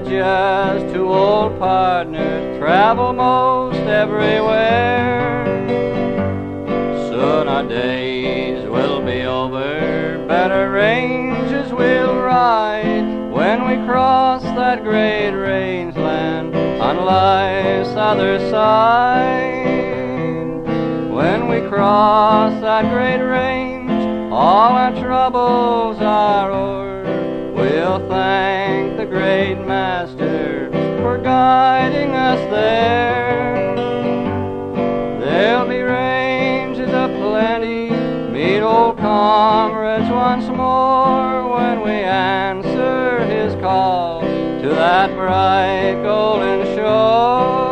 just two old partners, travel most everywhere. Soon our days will be over, better ranges we'll ride when we cross that great rangeland on life's other side. When we cross that great range, all our troubles are o'er. We'll thank the great Master for guiding us there. There'll be ranges aplenty, meet old comrades once more when we answer his call to that bright golden shore.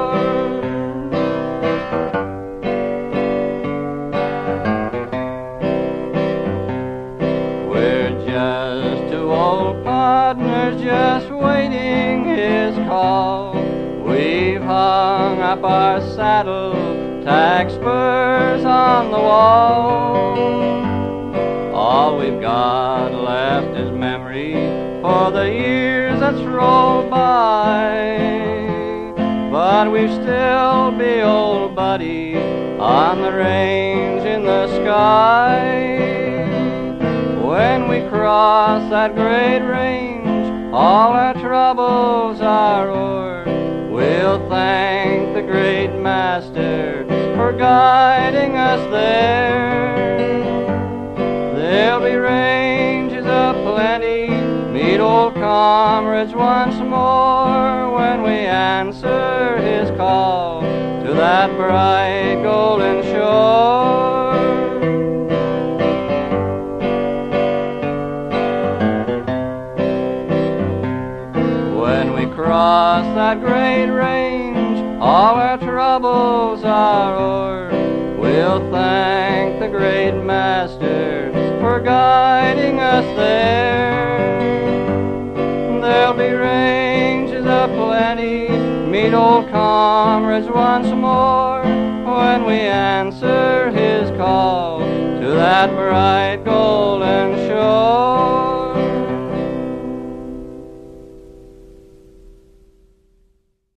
We're just two old partners just waiting his call. We've hung up our saddle, tack spurs on the wall. All we've got left is memory for the years that's rolled by. But we'll still be old buddy on the range in the sky. When we cross that great range, all our troubles are o'er. We'll thank the great Master for guiding us there. There'll be ranges aplenty, meet old comrades once more when we answer his call to that bright golden shore. When we cross that great range, all our troubles are o'er. We'll thank the great Master for guiding us there. There'll be ranges aplenty, meet old comrades once more when we answer his call to that bright golden shore.